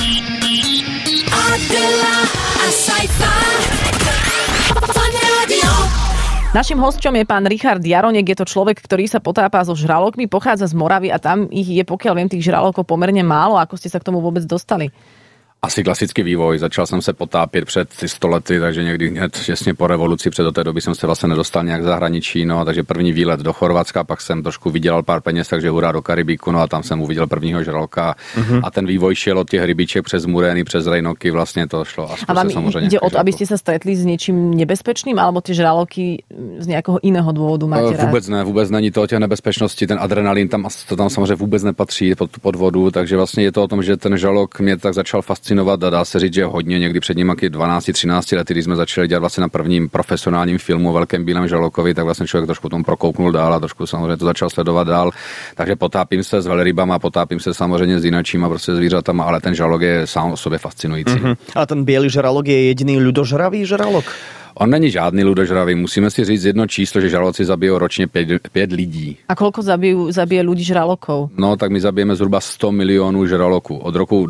Adela, a Saifa. Fun Radio. Naším hosťom je pán Richard Jaronek, je to človek, ktorý sa potápa so žralokmi, pochádza z Moravy a tam ich je, pokiaľ viem, tých žralokov pomerne málo. Ako ste sa k tomu vôbec dostali? Asi klasický vývoj. Začal jsem se potápět před 100 lety, takže někdy hned těsně po revoluci, před do té doby jsem se vlastně nedostal nějak zahraničí, no, takže první výlet do Chorvatska, pak jsem trošku vydělal pár peněz, takže hurá do Karibiku, no a tam jsem uviděl prvního žraloka a ten vývoj šel od těch rybiček přes murény, přes rejnoky, vlastně to šlo až a vám ide o to, aby ste sa stretli s niečím nebezpečným, alebo tie žraloky z nejakého iného dôvodu máte rád? Vůbec není to o těch nebezpečnosti, ten adrenalin tam samozřejmě vůbec nepatří pod vodu, takže vlastně je to o tom, že ten žralok mě tak začal fascinovat a dá se říct, že hodně někdy před ním 12-13 lety, když jsme začali dělat vlastně na prvním profesionálním filmu o Velkém bílém žralokovi, tak vlastně člověk trošku tomu prokouknul dál a trošku samozřejmě to začal sledovat dál. Takže potápím se s velrybama, potápím se samozřejmě s jinačíma prostě zvířatama, ale ten žralok je sám o sobě fascinující. A ten biely žralok je jediný ľudožravý žralok? On není žádný ľudožravý. Musíme si říct jedno číslo, že žraloci zabijou ročně 5 lidí. A koľko zabije ľudí žralokov? No, tak my zabijeme zhruba 100 milionů žraloků. Od roku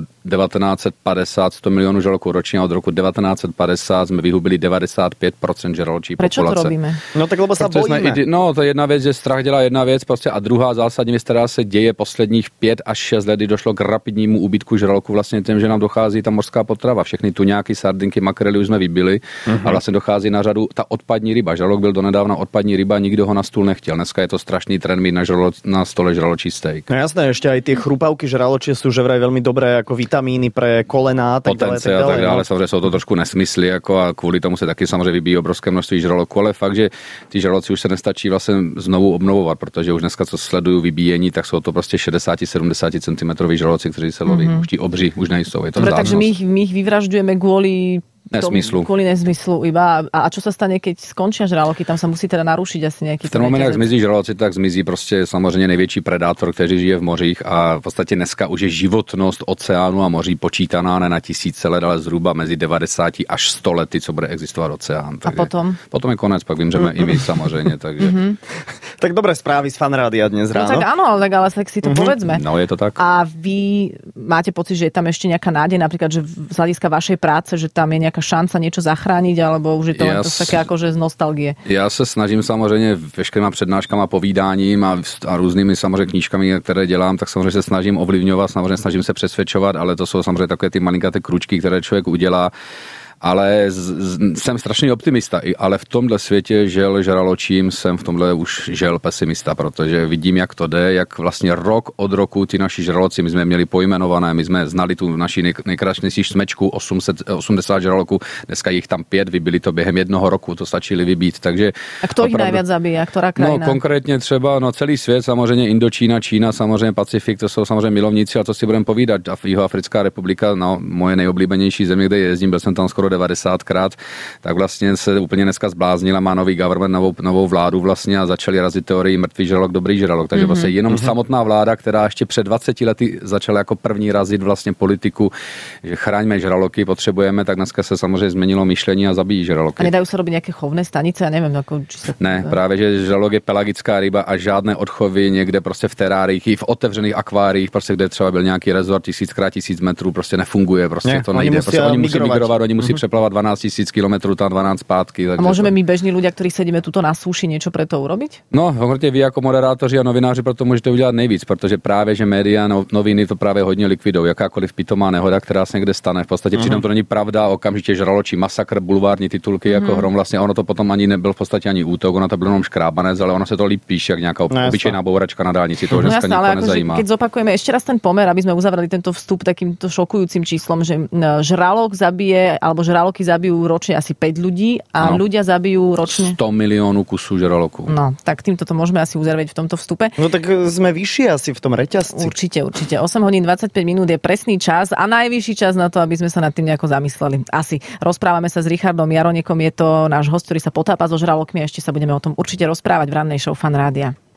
1950 100 milionů žraloků ročně a od roku 1950 jsme vyhubili 95% žraločí populace. Prečo to robíme? No tak lebo sa bojíme. No, to je jedna věc, že strach dělá jedna věc prostě a druhá zásadní věc, která se děje posledních 5 až 6 let, kdy došlo k rapidnímu úbytku žraloků vlastně tím, že nám dochází ta mořská potrava. Všechny tuňáky, sardinky, makrely už jsme vybili a vlastně dochází na řadu ta odpadní ryba. Žralok byl donedávna odpadní ryba, nikdo ho na stůl nechtěl. Dneska je to strašný trend mít na stole žraločí steak. No jasné, ešte aj tie chrupavky žraločie sú že vraj veľmi dobré ako vitamíny pre kolená, tak ďalej. A tak dále. Samozřejmě jsou to trošku nesmysly jako a kvůli tomu se taky samozřejmě vybíjí obrovské množství žraloků, ale fakt, že ty žraloci už se nestačí vlastně znovu obnovovat, protože už dneska co sleduju vybíjení, tak jsou to prostě 60-70 cm žraloci, kteří se loví. Už tí obří už nejsou. Je to dobre, takže my ich vyvražďujeme kvôli nezmyslu iba. A čo sa stane, keď skončia žraloky? Tam sa musí teda narušiť asi nejaký... V ten moment, jak zmizí žraloci, tak zmizí prostě samozřejmě největší predátor, který žije v mořích a v podstatě dneska už je životnost oceánu a moří počítaná ne na tisíce let, ale zhruba mezi 90 až 100 lety, co bude existovat oceán. Takže a potom? Potom je konec, pak vymřeme i my samozřejmě. Takže... Tak dobré správy z Fun Rádia dnes ráno. No tak áno, ale tak si to povedzme. No je to tak. A vy máte pocit, že je tam ešte nejaká nádej, napríklad, že z hľadiska vašej práce, že tam je nejaká šanca niečo zachrániť, alebo už je to len to také akože z nostalgie? Já se snažím samozřejmě veškerýma přednáškama, povídáním a různými samozřejmě knížkami, které dělám, tak samozřejmě se snažím ovlivňovat, samozřejmě snažím se přesvědčovat, ale to jsou samozřejmě takové ty malinkaté kručky, které člověk udělá. Ale jsem strašný optimista, ale v tomhle světě žel žraločím jsem v tomhle už žel pesimista, protože vidím, jak to jde, jak vlastně rok od roku ty naši žraloci, my jsme měli pojmenované, my jsme znali tu naši nejkrásnější smečku, 80 žraloků, dneska jich tam 5, vybili to během jednoho roku, to stačili vybít, takže... A kto ich najviac zabíja, ktorá krajina? No konkrétně třeba, celý svět, samozřejmě Indočína, Čína, samozřejmě Pacifik, to jsou samozřejmě milovníci, a co si budeme povídat, a Jihoafrická republika, moje nejoblíbenější země, kde jezdím, byl jsem tam skoro 90krát, tak vlastně se úplně dneska zbláznila, má nový government, novou vládu vlastně a začali razit teorii mrtvý žralok, dobrý žralok. Takže vlastně jenom samotná vláda, která ještě před 20 lety začala jako první razit vlastně politiku, že chráňme žraloky, potřebujeme, tak dneska se samozřejmě změnilo myšlení a zabíjí žraloky. A nedajú sa robiť nejaké chovné stanice? Ja neviem, či sa... Ne, právě, že žralok je pelagická ryba a žádné odchovy někde prostě v teráriích, i v otevřených akváriích, prostě kde třeba byl nějaký rezort 1000x1000 metrů, prostě nefunguje, prostě to nejde. Oni musí migrovat, oni musí přeplavať 12 000 kilometrů tam 12 zpátky. A môžeme my bežní ľudia, ktorí sedíme tuto na súši, niečo pre to urobiť? No, konkrétně vy jako moderátoři a novináři proto můžete udělat nejvíc, protože právě, že média, noviny to právě hodně likvidují. Jakákoliv pitomá nehoda, která se někde stane. V podstatě přitom to není pravda, okamžitě žraločí masakr, bulvární titulky jako hrom, vlastně ono to potom ani nebyl v podstatě ani útok, ono to byl jenom škrábanec, ale ono se to líp píše, jak nějaká obyčejná bouračka na dálnici, to už dneska nikoho nezajímá. Keď zopakujeme ešte raz ten pomer, aby sme uzavreli tento vstup takýmto šokujúcim číslom, že žralok zabije alebo žraloky zabijú ročne asi 5 ľudí a ľudia zabijú ročne 100 miliónov kusov žralokov. No, tak týmto to môžeme asi uzavrieť v tomto vstupe. No tak sme vyšší asi v tom reťazci. Určite. 8 hodín 25 minút je presný čas a najvyšší čas na to, aby sme sa nad tým nejako zamysleli. Asi. Rozprávame sa s Richardom Jaronekom, je to náš host, ktorý sa potápa so žralokmi a ešte sa budeme o tom určite rozprávať v rannej show Fun Rádia.